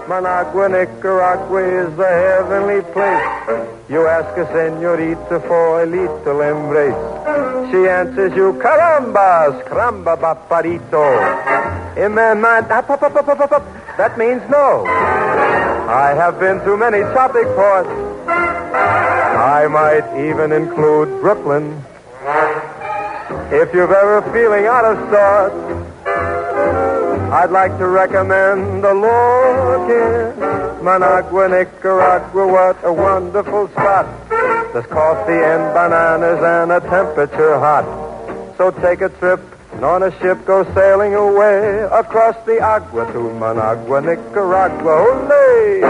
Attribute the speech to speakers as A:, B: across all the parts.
A: Managua, Nicaragua is the heavenly place. You ask a senorita for a little embrace. She answers you, carambas, caramba, paparito. That means no. I have been to many tropic ports. I might even include Brooklyn. If you're ever feeling out of sorts, I'd like to recommend a look in Managua, Nicaragua. What a wonderful spot. There's coffee and bananas and a temperature hot. So take a trip and on a ship go sailing away across the agua to Managua, Nicaragua. Ole!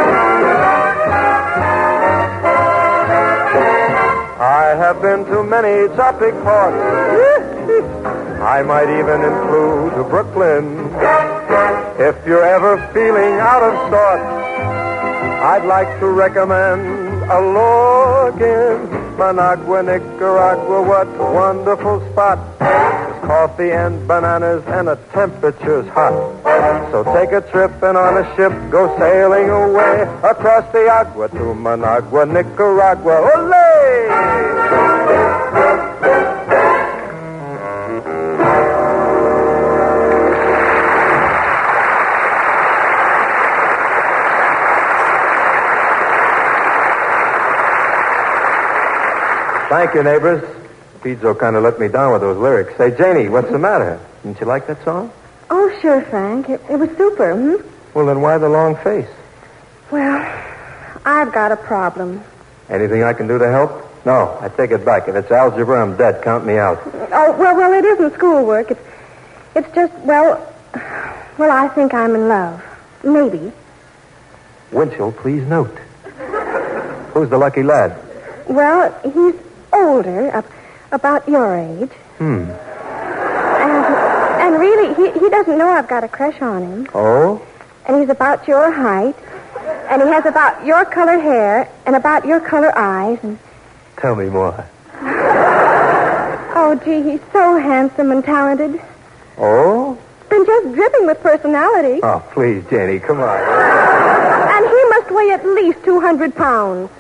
A: I have been to many tropic ports. I might even include Brooklyn. If you're ever feeling out of sorts, I'd like to recommend a look in Managua, Nicaragua. What a wonderful spot. There's coffee and bananas and the temperature's hot. So take a trip and on a ship go sailing away across the agua to Managua, Nicaragua. Ole! Thank you, neighbors. Pizzo kind of let me down with those lyrics. Say, Janie, what's the matter? Didn't you like that song?
B: Oh, sure, Frank. It was super,
A: Well, then why the long face?
B: Well, I've got a problem.
A: Anything I can do to help? No, I take it back. If it's algebra, I'm dead. Count me out.
B: Oh, well, it isn't schoolwork. It's just, well, I think I'm in love. Maybe.
A: Winchell, please note. Who's the lucky lad?
B: Well, he's older, about your age. And really, he doesn't know I've got a crush on him.
A: Oh?
B: And he's about your height. And he has about your color hair and about your color eyes. And...
A: Tell me more.
B: Oh, gee, he's so handsome and talented.
A: Oh?
B: And just dripping with personality.
A: Oh, please, Janie, come on.
B: And he must weigh at least 200 pounds.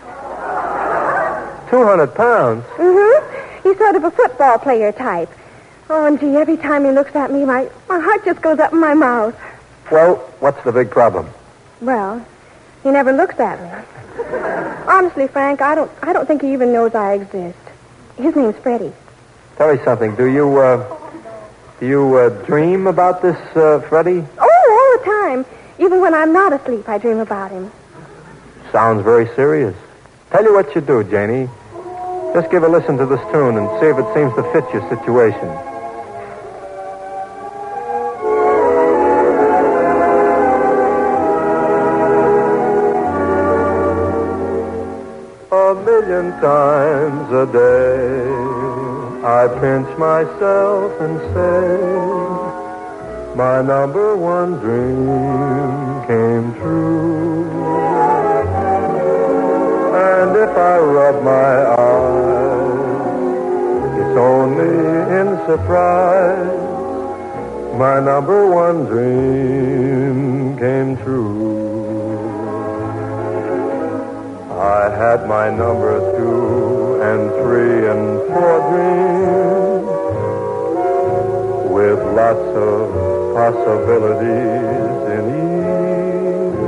A: 200 pounds?
B: Mm-hmm. He's sort of a football player type. Oh, and gee, every time he looks at me, my heart just goes up in my mouth.
A: Well, what's the big problem?
B: Well, he never looks at me. Honestly, Frank, I don't think he even knows I exist. His name's Freddie.
A: Tell me something. Do you dream about this, Freddie?
B: Oh, all the time. Even when I'm not asleep, I dream about him.
A: Sounds very serious. Tell you what you do, Janie. Just give a listen to this tune and see if it seems to fit your situation. A million times a day I pinch myself and say my number one dream came true. And if I rub my eyes, it's only in surprise. My number one dream came true. I had my number 2 and 3 and 4 dreams with lots of possibilities in each.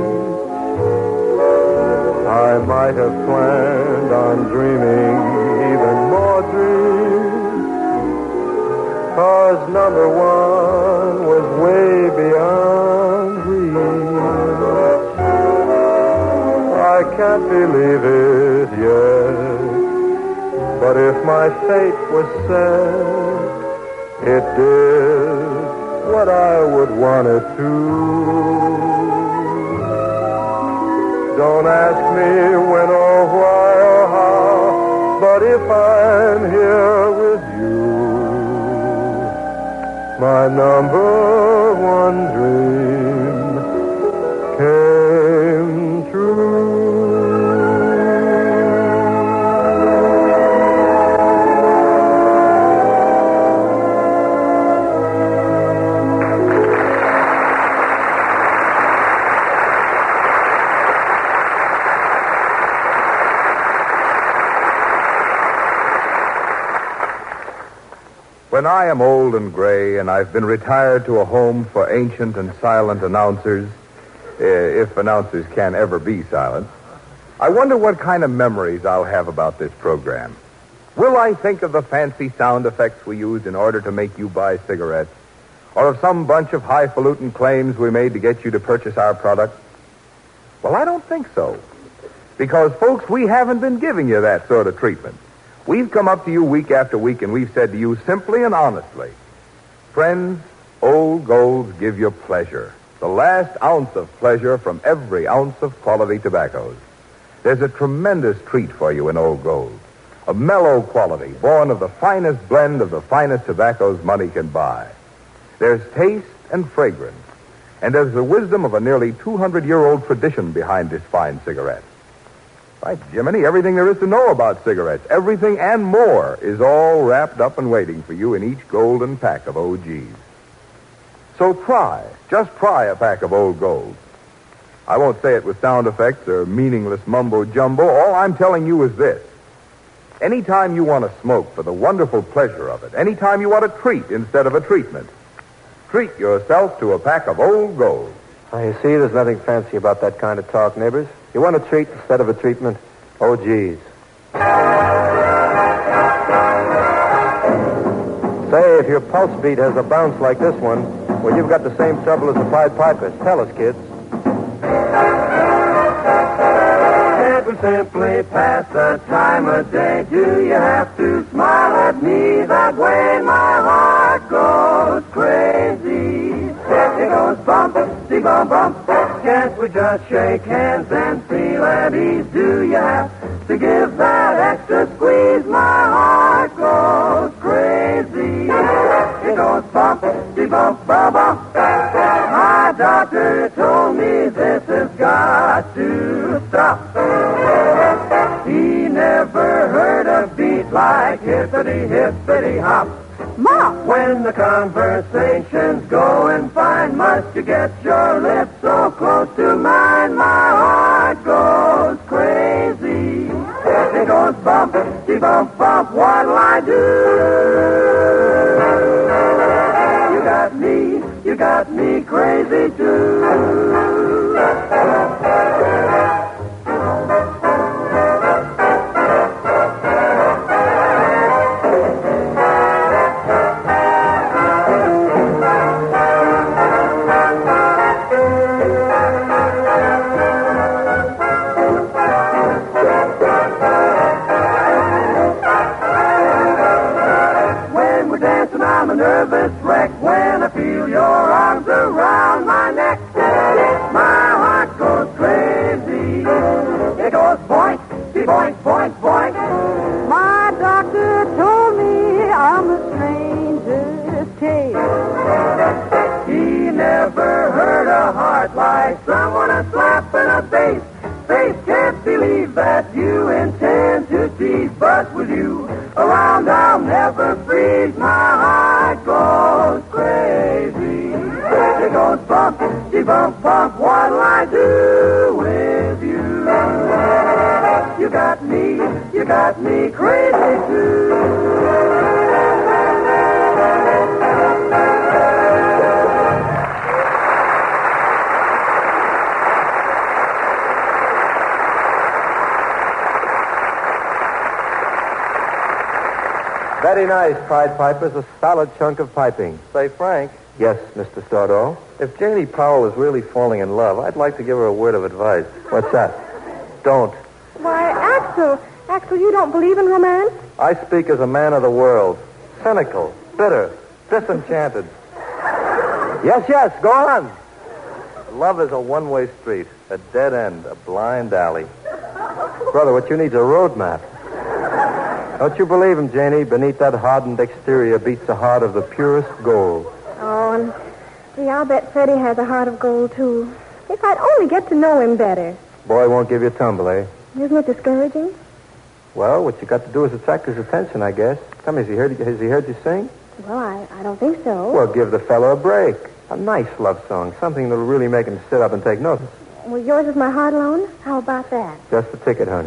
A: I might have planned on dreaming even more dreams, 'cause number 1 was way beyond reach. I can't believe it yet, but if my fate was set, it did what I would want it to. Don't ask me when or why or how, but if I'm here with you, my number 1 dream came true.
C: When I am old and gray and I've been retired to a home for ancient and silent announcers, if announcers can ever be silent, I wonder what kind of memories I'll have about this program. Will I think of the fancy sound effects we used in order to make you buy cigarettes? Or of some bunch of highfalutin claims we made to get you to purchase our product? Well, I don't think so. Because, folks, we haven't been giving you that sort of treatment. We've come up to you week after week and we've said to you simply and honestly, friends, Old Golds give you pleasure. The last ounce of pleasure from every ounce of quality tobaccos. There's a tremendous treat for you in Old Gold. A mellow quality, born of the finest blend of the finest tobaccos money can buy. There's taste and fragrance, and there's the wisdom of a nearly 200-year-old tradition behind this fine cigarette. By Jiminy, everything there is to know about cigarettes, everything and more, is all wrapped up and waiting for you in each golden pack of OGs. So just try a pack of Old Gold. I won't say it with sound effects or meaningless mumbo-jumbo. All I'm telling you is this. Anytime you want to smoke for the wonderful pleasure of it, anytime you want a treat instead of a treatment, treat yourself to a pack of Old Gold.
D: You see, there's nothing fancy about that kind of talk, neighbors. You want a treat instead of a treatment? Oh, geez. Say, if your pulse beat has a bounce like this one, well, you've got the same trouble as the Pied Pipers. Tell us, kids.
E: It will simply pass the time of day. Do you have to smile at me that way? My heart goes crazy. It goes bump, see bump, bump. Can't we just shake hands and feel at ease? Do you have to give that extra squeeze? My heart goes crazy. It goes bump, see bump, bump, bump. My doctor told me this has got to stop. He never heard a beat like hippity, hippity, hop.
B: Mom!
E: When the conversation's going fine, must you get your lips so close to mine? My heart goes crazy. It goes bump, bump, bump. What'll I do? You got me crazy too. I'm a nervous wreck when I feel your arms around my neck. My heart goes crazy. It goes boink, boink, boink, boink.
B: My doctor told me I'm the strangest case.
E: He never heard a heart like someone a slap in a face. Face can't believe that you intend to tease, but with you around I'll never freeze. My heart goes crazy. It goes bump, bump, bump. What'll I do with you? You got me crazy too.
D: Very nice, Pied Pipers. A solid chunk of piping.
F: Say, Frank,
D: Yes, Mr. Stordahl.
F: if Janie Powell is really falling in love, I'd like to give her a word of advice.
D: What's that? Don't.
B: Why, Axel, you don't believe in romance?
D: I speak as a man of the world. Cynical, bitter, disenchanted. Yes, go on. Love is a one-way street, a dead end, a blind alley. Brother, what you need is a road map. Don't you believe him, Janie? Beneath that hardened exterior beats the heart of the purest gold.
B: Oh, and see, I'll bet Freddie has a heart of gold, too. If I'd only get to know him better.
D: Boy won't give you a tumble, eh?
B: Isn't it discouraging?
D: Well, what you got to do is attract his attention, I guess. Tell me, has he heard you sing?
B: Well, I don't think so.
D: Well, give the fellow a break. A nice love song, something that'll really make him sit up and take notice.
B: Well, yours is my heart alone? How about that?
D: Just the ticket, honey.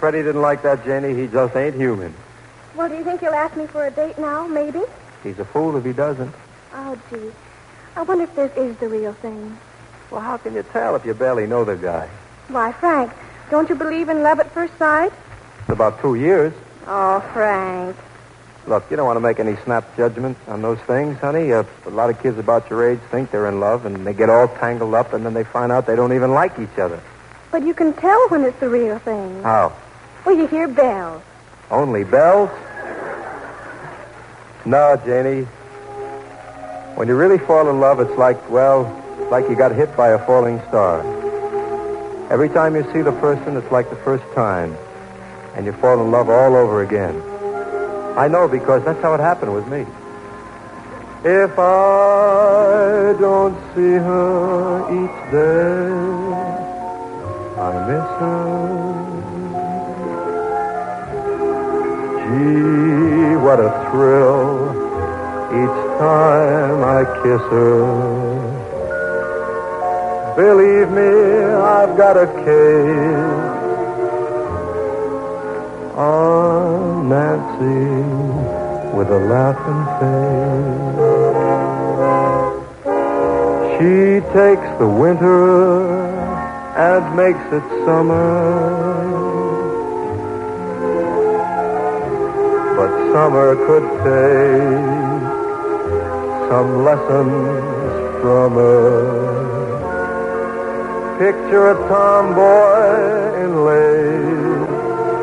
D: Freddie didn't like that, Janie. He just ain't human.
B: Well, do you think he'll ask me for a date now, maybe?
D: He's a fool if he doesn't.
B: Oh, gee. I wonder if this is the real thing.
D: Well, how can you tell if you barely know the guy?
B: Why, Frank, don't you believe in love at first sight?
D: It's about 2 years.
B: Oh, Frank.
D: Look, you don't want to make any snap judgments on those things, honey. A lot of kids about your age think they're in love, and they get all tangled up, and then they find out they don't even like each other.
B: But you can tell when it's the real thing.
D: How?
B: Well, you hear bells.
D: Only bells? No, Janie. When you really fall in love, it's like you got hit by a falling star. Every time you see the person, it's like the first time. And you fall in love all over again. I know because that's how it happened with me. If I don't see her each day, I miss her. Gee, what a thrill each time I kiss her. Believe me, I've got a case on Nancy with a laughing face. She takes the winter and makes it summer. But summer could take some lessons from her. Picture a tomboy in lace,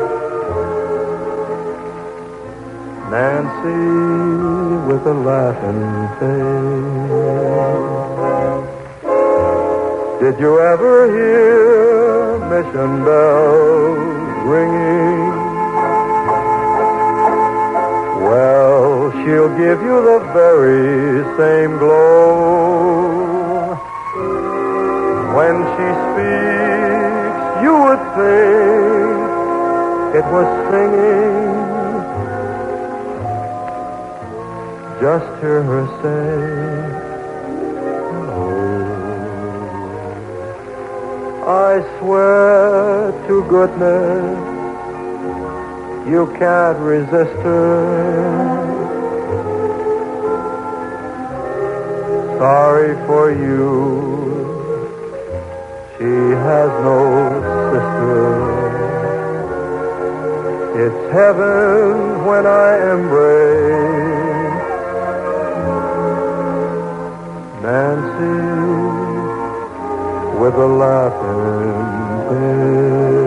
D: Nancy with a laughing face. Did you ever hear mission bells ringing? Well, she'll give you the very same glow. When she speaks, you would think it was singing. Just hear her say, oh, I swear to goodness, you can't resist her. Sorry for you, she has no sister. It's heaven when I embrace Nancy with a laughing face.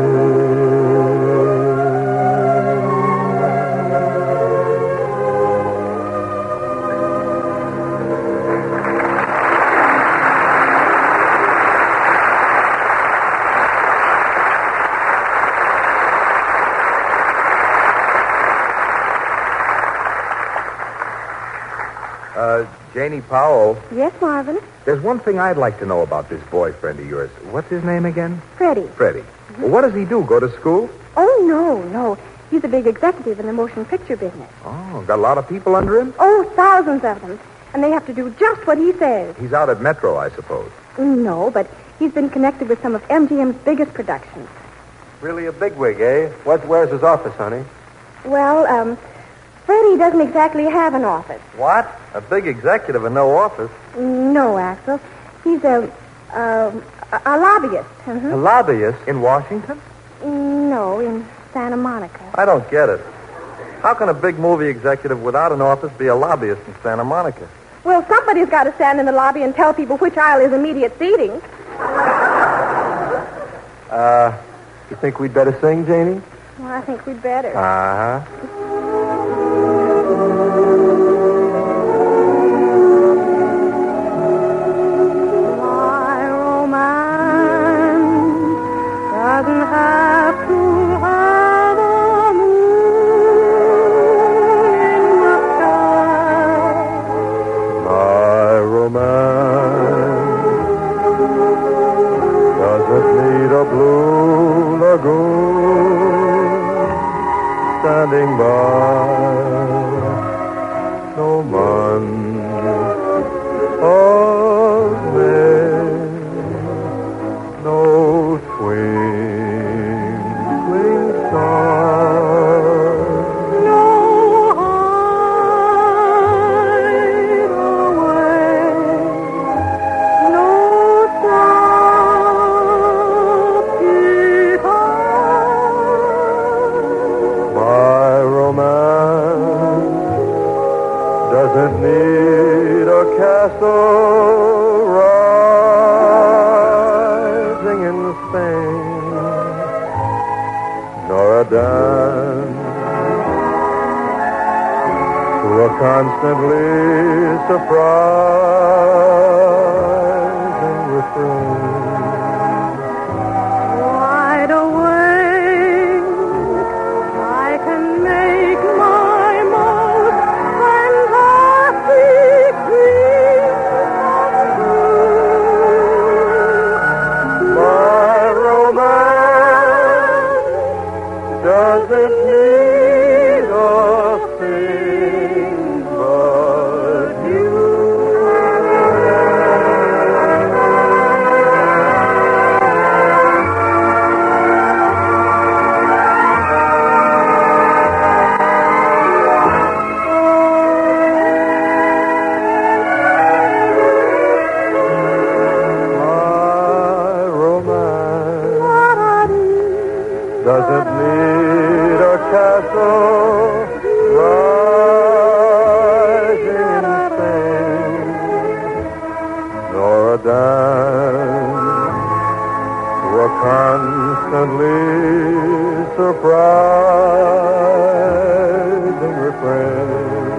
C: Janie Powell,
B: Yes, Marvin?
C: there's one thing I'd like to know about this boyfriend of yours. What's his name again?
B: Freddie.
C: Freddie. Well, what does he do? Go to school?
B: Oh, no. He's a big executive in the motion picture business.
C: Oh, got a lot of people under him?
B: Oh, thousands of them. And they have to do just what he says.
C: He's out at Metro, I suppose.
B: No, but he's been connected with some of MGM's biggest productions.
D: Really a bigwig, eh? Where's his office, honey?
B: Well, Freddie doesn't exactly have an office.
D: What? A big executive and no office?
B: No, Axel. He's a lobbyist.
D: A lobbyist? In Washington?
B: No, in Santa Monica.
D: I don't get it. How can a big movie executive without an office be a lobbyist in Santa Monica?
B: Well, somebody's got to stand in the lobby and tell people which aisle is immediate seating.
D: You think we'd better sing, Janie?
B: Well, I think we'd better.
D: Uh-huh.
B: My romance doesn't have to have a moon in the sky.
D: My romance doesn't need a blue lagoon standing by. No month of May, no twinkling star.
A: constantly surprising refrain.
B: Wide awake, I can make my most fantastic dreams come true.
A: My romance doesn't need a thing but you. My romance doesn't need a castle rising in Spain, nor a dance to a constantly surprising refrain.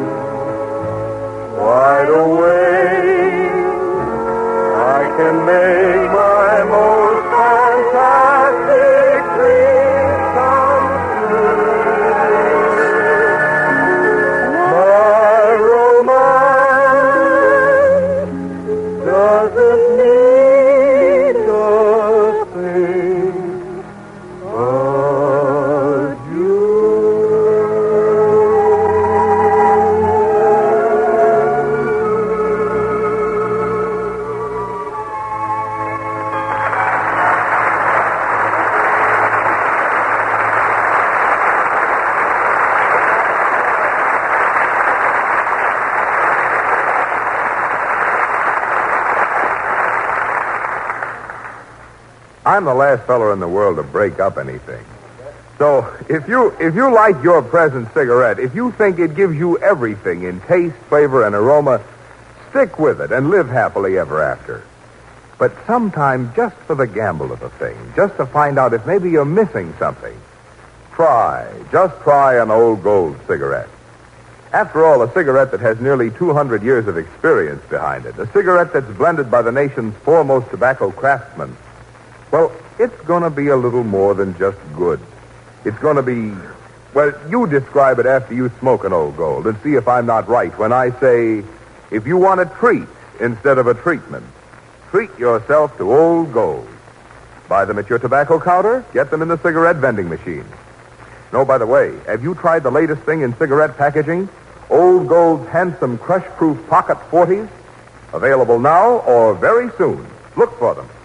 A: Wide awake, I can make my most fantastic dreams come true. My romance doesn't need a thing but you.
C: I'm the last fellow in the world to break up anything. So if you like your present cigarette, if you think it gives you everything in taste, flavor, and aroma, stick with it and live happily ever after. But sometime, just for the gamble of the thing, just to find out if maybe you're missing something, just try an Old Gold cigarette. After all, a cigarette that has nearly 200 years of experience behind it, a cigarette that's blended by the nation's foremost tobacco craftsmen, well, it's going to be a little more than just good. It's going to be, well, you describe it after you smoke an Old Gold and see if I'm not right when I say, if you want a treat instead of a treatment, treat yourself to Old Gold. Buy them at your tobacco counter, get them in the cigarette vending machine. No, by the way, have you tried the latest thing in cigarette packaging? Old Gold's handsome crush-proof pocket 40s? Available now or very soon. Look for them.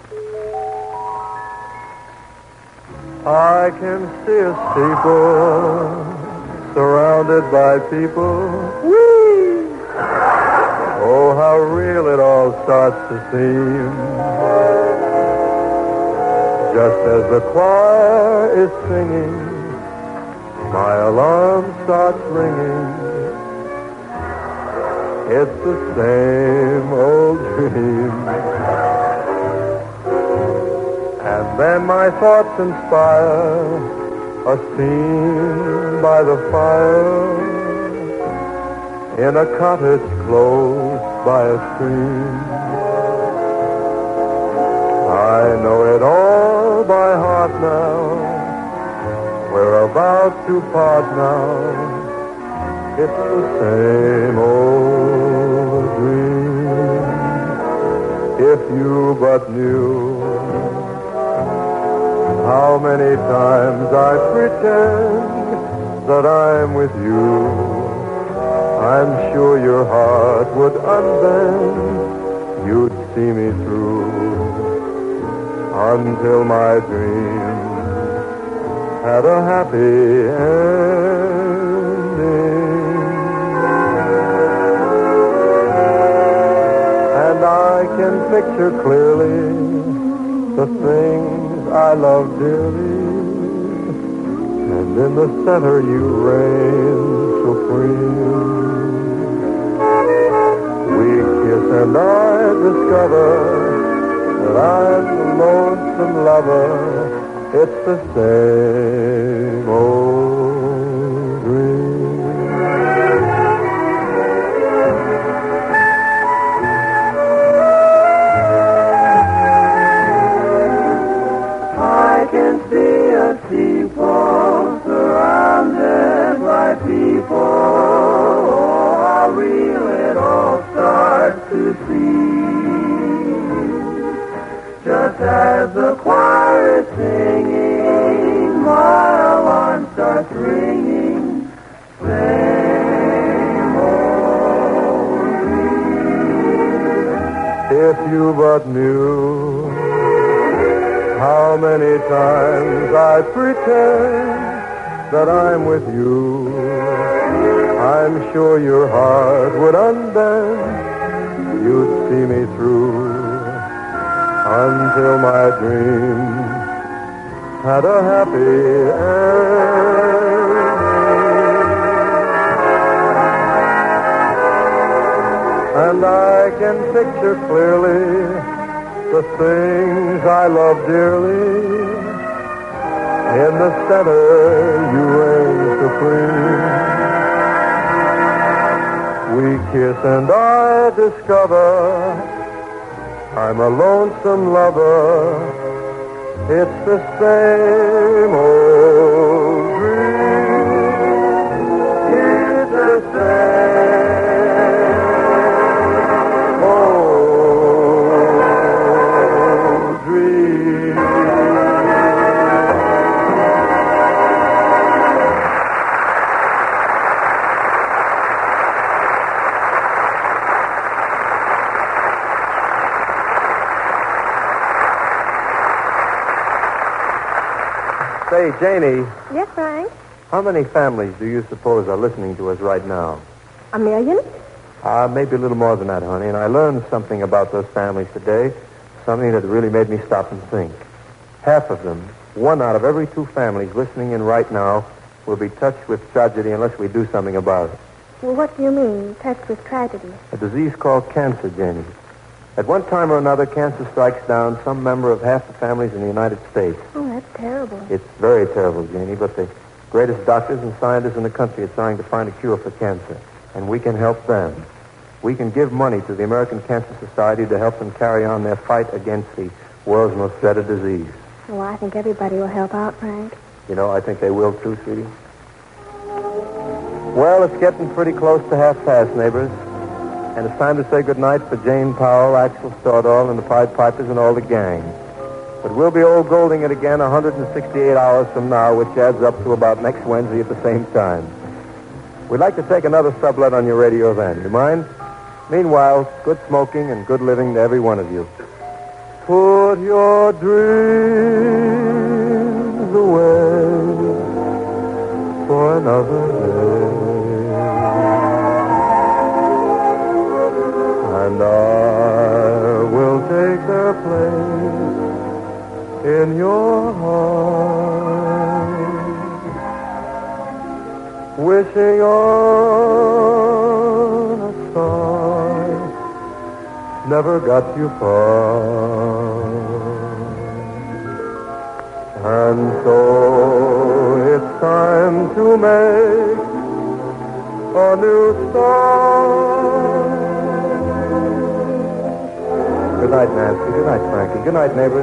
A: I can see a steeple surrounded by people. Whee! Oh, how real it all starts to seem. Just as the choir is singing, my alarm starts ringing. It's the same old dream. And then my thoughts inspire a scene by the fire in a cottage close by a stream. I know it all by heart now. We're about to part now. It's the same old dream. If you but knew how many times I pretend that I'm with you, I'm sure your heart would unbend. You'd see me through until my dream had a happy ending. And I can picture clearly the things I love dearly, and in the center you reign supreme. We kiss and I discover that I'm the lonesome lover. It's the same old dream.
E: just as the choir is singing, my alarm starts ringing. Same old dream.
A: If you but knew how many times I pretend that I'm with you, I'm sure your heart would unbend. You'd see me through until my dream had a happy end. And I can picture clearly the things I love dearly. In the center, you reign supreme. We kiss and I discover I'm a lonesome lover. It's the same old dream. It's the same old dream.
D: Say, Janie,
B: Yes, Frank?
D: how many families do you suppose are listening to us right now?
B: A million?
D: Maybe a little more than that, honey. And I learned something about those families today, something that really made me stop and think. Half of them, 1 out of every 2 families listening in right now, will be touched with tragedy unless we do something about it.
B: Well, what do you mean, touched with tragedy?
D: A disease called cancer, Janie. At one time or another, cancer strikes down some member of half the families in the United States.
B: Oh, that's terrible.
D: It's very terrible, Janie, but the greatest doctors and scientists in the country are trying to find a cure for cancer, and we can help them. We can give money to the American Cancer Society to help them carry on their fight against the world's most dreaded disease.
B: Well, I think everybody will help out, Frank.
D: You know, I think they will too, sweetie. Well, it's getting pretty close to half-past, neighbors. And it's time to say goodnight for Jane Powell, Axel Stordahl, and the Pied Pipers and all the gang. But we'll be old golding it again 168 hours from now, which adds up to about next Wednesday at the same time. We'd like to take another sublet on your radio then. You mind? Meanwhile, good smoking and good living to every one of you.
A: Put your dreams away for another day. And I will take their place in your heart, wishing on a star never got you far. And so it's time to make a new start.
D: Good night, Nancy. Good night, Frankie. Good night, neighbors.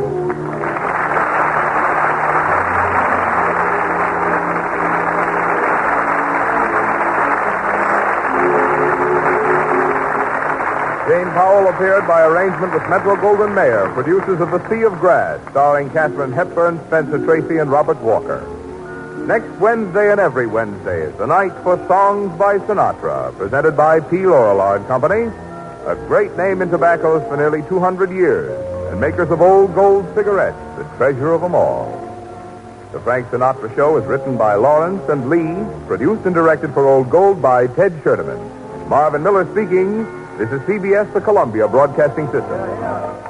C: Jane Powell appeared by arrangement with Metro-Goldwyn-Mayer, producers of The Sea of Grass, starring Katharine Hepburn, Spencer Tracy, and Robert Walker. Next Wednesday and every Wednesday is the night for Songs by Sinatra, presented by P. Lorillard Company, a great name in tobaccos for nearly 200 years, and makers of Old Gold cigarettes, the treasure of them all. The Frank Sinatra Show is written by Lawrence and Lee, produced and directed for Old Gold by Ted Scherdeman. Marvin Miller speaking. This is CBS, the Columbia Broadcasting System.